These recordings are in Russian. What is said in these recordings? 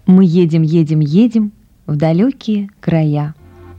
Мы едем, едем, едем в далекие края.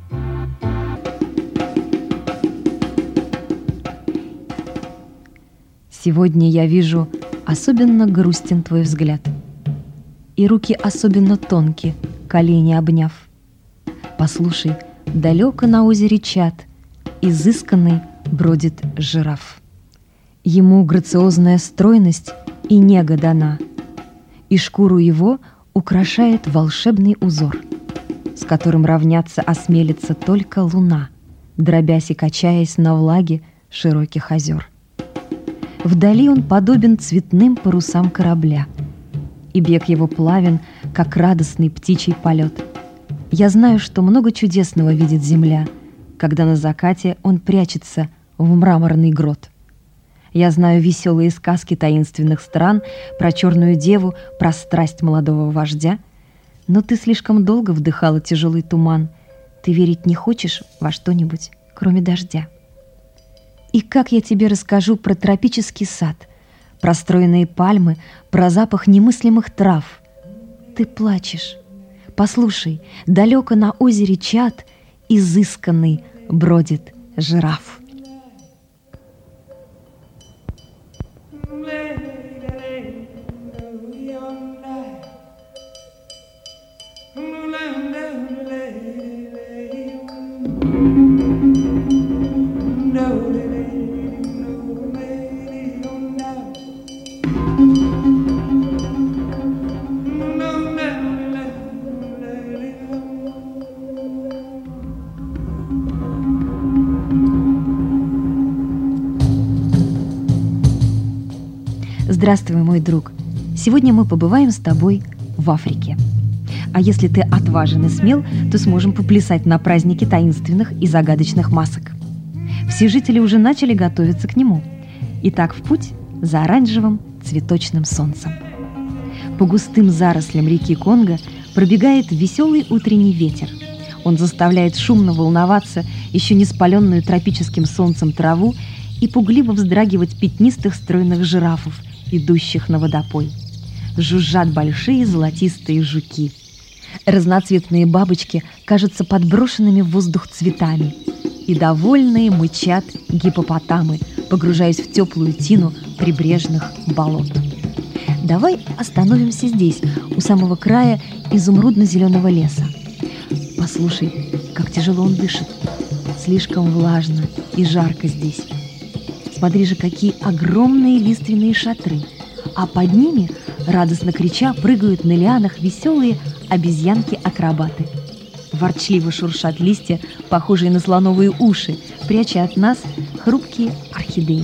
Сегодня я вижу, особенно грустен твой взгляд, и руки особенно тонкие, колени обняв. Послушай, далеко на озере Чад изысканный бродит жираф. Ему грациозная стройность и нега дана, и шкуру его украшает волшебный узор, с которым равняться осмелится только луна, дробясь и качаясь на влаге широких озер. Вдали он подобен цветным парусам корабля, и бег его плавен, как радостный птичий полет. Я знаю, что много чудесного видит земля, когда на закате он прячется в мраморный грот. Я знаю веселые сказки таинственных стран про черную деву, про страсть молодого вождя. Но ты слишком долго вдыхала тяжелый туман. Ты верить не хочешь во что-нибудь, кроме дождя. И как я тебе расскажу про тропический сад, про стройные пальмы, про запах немыслимых трав? Ты плачешь. Послушай, далеко на озере Чад изысканный бродит жираф. Здравствуй, мой друг! Сегодня мы побываем с тобой в Африке. А если ты отважен и смел, то сможем поплясать на празднике таинственных и загадочных масок. Все жители уже начали готовиться к нему. Итак, в путь за оранжевым цветочным солнцем. По густым зарослям реки Конго пробегает веселый утренний ветер. Он заставляет шумно волноваться еще не спаленную тропическим солнцем траву и пугливо вздрагивать пятнистых стройных жирафов, идущих на водопой. Жужжат большие золотистые жуки. Разноцветные бабочки кажутся подброшенными в воздух цветами. И довольные мычат гиппопотамы, погружаясь в теплую тину прибрежных болот. Давай остановимся здесь, у самого края изумрудно-зеленого леса. Послушай, как тяжело он дышит. Слишком влажно и жарко здесь. Смотри же, какие огромные лиственные шатры, а под ними, радостно крича, прыгают на лианах веселые обезьянки-акробаты. Ворчливо шуршат листья, похожие на слоновые уши, пряча от нас хрупкие орхидеи.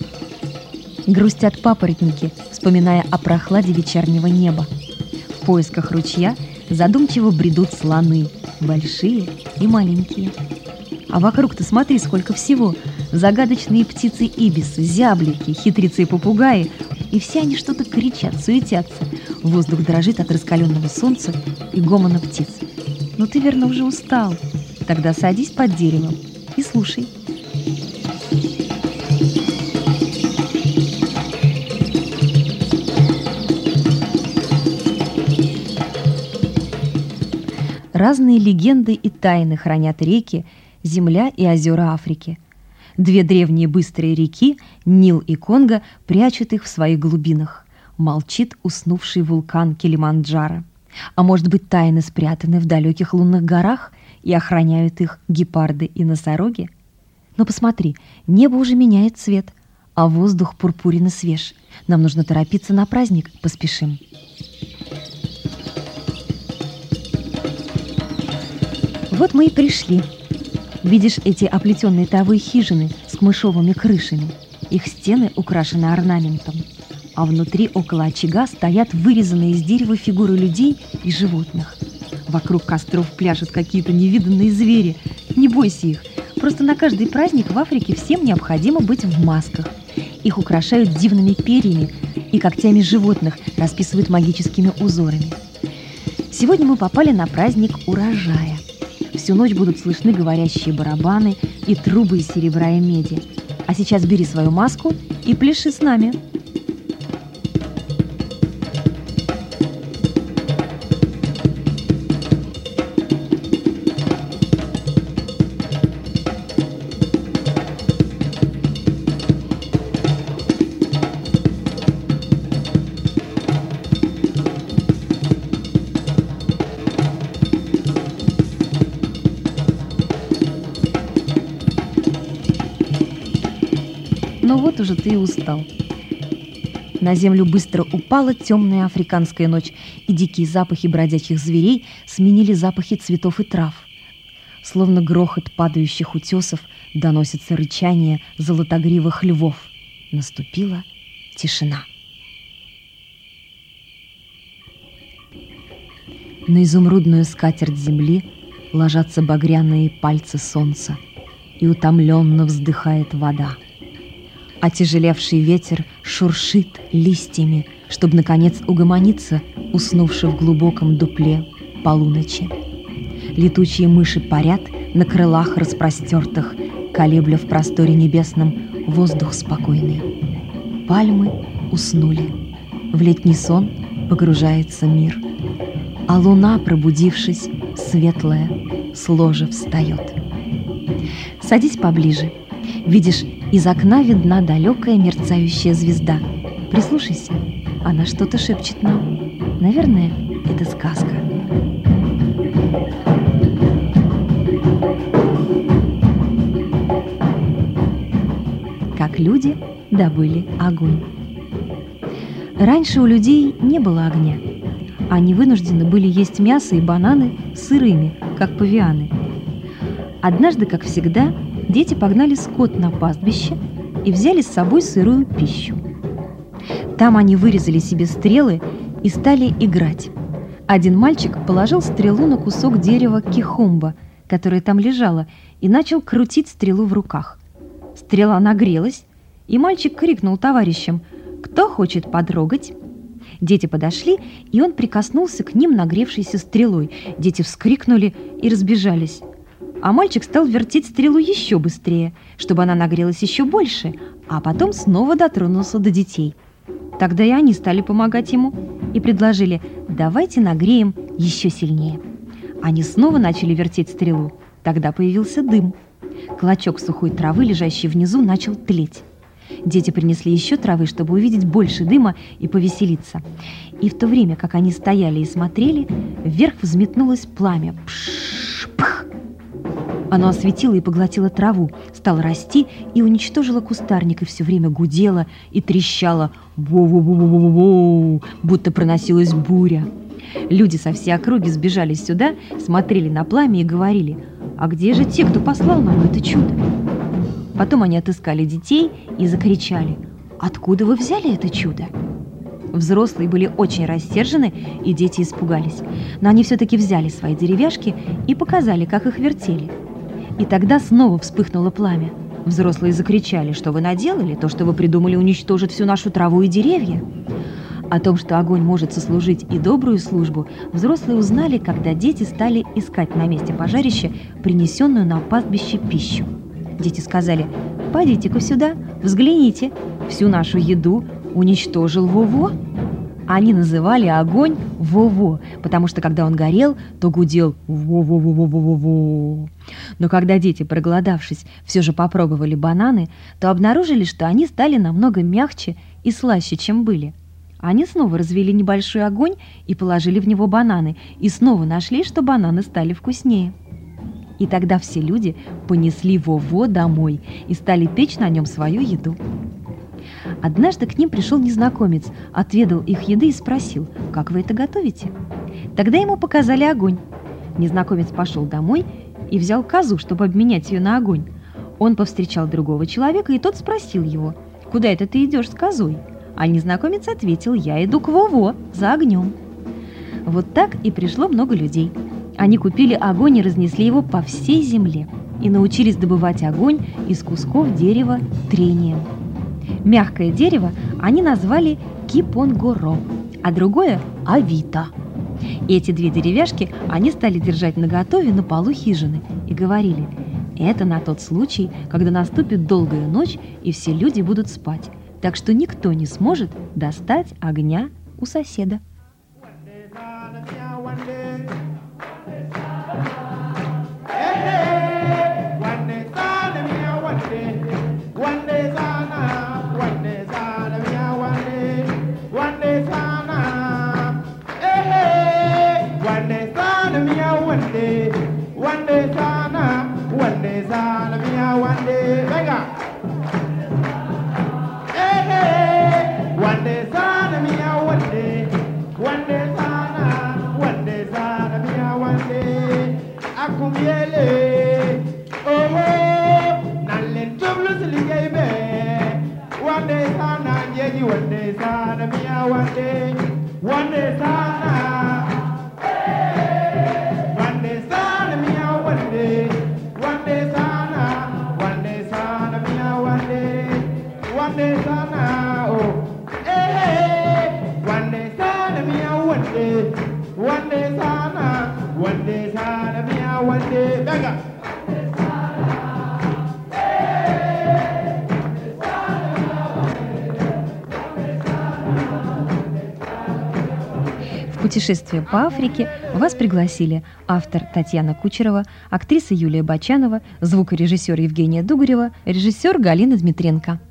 Грустят папоротники, вспоминая о прохладе вечернего неба. В поисках ручья задумчиво бредут слоны, большие и маленькие. А вокруг-то смотри, сколько всего. Загадочные птицы-ибисы, зяблики, хитрецы и попугаи. И все они что-то кричат, суетятся. Воздух дрожит от раскаленного солнца и гомона птиц. Но ты, верно, уже устал. Тогда садись под деревом и слушай. Разные легенды и тайны хранят реки, земля и озера Африки. Две древние быстрые реки, Нил и Конго, прячут их в своих глубинах. Молчит уснувший вулкан Килиманджаро. А может быть, тайны спрятаны в далеких лунных горах и охраняют их гепарды и носороги? Но посмотри, небо уже меняет цвет, а воздух пурпурен и свеж. Нам нужно торопиться на праздник, поспешим. Вот мы и пришли. Видишь эти оплетенные травой хижины с камышовыми крышами? Их стены украшены орнаментом. А внутри, около очага, стоят вырезанные из дерева фигуры людей и животных. Вокруг костров пляшут какие-то невиданные звери. Не бойся их. Просто на каждый праздник в Африке всем необходимо быть в масках. Их украшают дивными перьями и когтями животных, расписывают магическими узорами. Сегодня мы попали на праздник урожая. Всю ночь будут слышны говорящие барабаны и трубы из серебра и меди. А сейчас бери свою маску и пляши с нами. вот уже ты и устал. На землю быстро упала темная африканская ночь, и дикие запахи бродячих зверей сменили запахи цветов и трав. Словно грохот падающих утесов доносится рычание золотогривых львов. Наступила тишина. На изумрудную скатерть земли ложатся багряные пальцы солнца, и утомленно вздыхает вода. Отяжелевший ветер шуршит листьями, чтобы, наконец, угомониться, уснувши в глубоком дупле полуночи. Летучие мыши парят на крылах распростертых, колебля в просторе небесном воздух спокойный. Пальмы уснули. В летний сон погружается мир. А луна, пробудившись, светлая, с ложа встает. Садись поближе. Видишь, из окна видна далекая мерцающая звезда. Прислушайся, она что-то шепчет нам. Наверное, это сказка. Как люди добыли огонь. Раньше у людей не было огня. Они вынуждены были есть мясо и бананы сырыми, как павианы. Однажды, как всегда, дети погнали скот на пастбище и взяли с собой сырую пищу. Там они вырезали себе стрелы и стали играть. Один мальчик положил стрелу на кусок дерева кихомба, которое там лежало, и начал крутить стрелу в руках. Стрела нагрелась, и мальчик крикнул товарищам: «Кто хочет потрогать?» Дети подошли, и он прикоснулся к ним нагревшейся стрелой. Дети вскрикнули и разбежались. А мальчик стал вертеть стрелу еще быстрее, чтобы она нагрелась еще больше, а потом снова дотронулся до детей. Тогда и они стали помогать ему и предложили: «Давайте нагреем еще сильнее». Они снова начали вертеть стрелу. Тогда появился дым. Клочок сухой травы, лежащий внизу, начал тлеть. Дети принесли еще травы, чтобы увидеть больше дыма и повеселиться. И в то время, как они стояли и смотрели, вверх взметнулось пламя. Пш-пх! Оно осветило и поглотило траву, стало расти и уничтожило кустарник, и все время гудело и трещало, воу-воу-воу-воу-воу, будто проносилась буря. Люди со всей округи сбежались сюда, смотрели на пламя и говорили: «А где же те, кто послал нам это чудо?» Потом они отыскали детей и закричали: «Откуда вы взяли это чудо?» Взрослые были очень рассержены, и дети испугались. Но они все-таки взяли свои деревяшки и показали, как их вертели. И тогда снова вспыхнуло пламя. Взрослые закричали: «Что вы наделали? То, что вы придумали уничтожить всю нашу траву и деревья». О том, что огонь может сослужить и добрую службу, взрослые узнали, когда дети стали искать на месте пожарища принесенную на пастбище пищу. Дети сказали: «Подите-ка сюда, взгляните, всю нашу еду уничтожил Во-Во». Они называли огонь Во-Во, потому что, когда он горел, то гудел Во-Во-Во-Во-Во-Во. Но когда дети, проголодавшись, все же попробовали бананы, то обнаружили, что они стали намного мягче и слаще, чем были. Они снова развели небольшой огонь и положили в него бананы, и снова нашли, что бананы стали вкуснее. И тогда все люди понесли Во-Во домой и стали печь на нем свою еду. Однажды к ним пришел незнакомец, отведал их еды и спросил: «Как вы это готовите?» Тогда ему показали огонь. Незнакомец пошел домой и взял козу, чтобы обменять ее на огонь. Он повстречал другого человека, и тот спросил его: «Куда это ты идешь с козой?» А незнакомец ответил: «Я иду к Во-Во за огнем». Вот так и пришло много людей. Они купили огонь и разнесли его по всей земле и научились добывать огонь из кусков дерева трением. Мягкое дерево они назвали кипонгоро, а другое – авито. И эти две деревяшки они стали держать наготове на полу хижины и говорили: «Это на тот случай, когда наступит долгая ночь и все люди будут спать, так что никто не сможет достать огня у соседа». sana, mia one day sana. One day sana, mia one day sana, mia one day sana, oh, hey, one day sana, mia one day sana, mia one day, venga. В путешествие по Африке вас пригласили автор Татьяна Кучерова, актриса Юлия Бочанова, звукорежиссер Евгения Дугарева, режиссер Галина Дмитренко.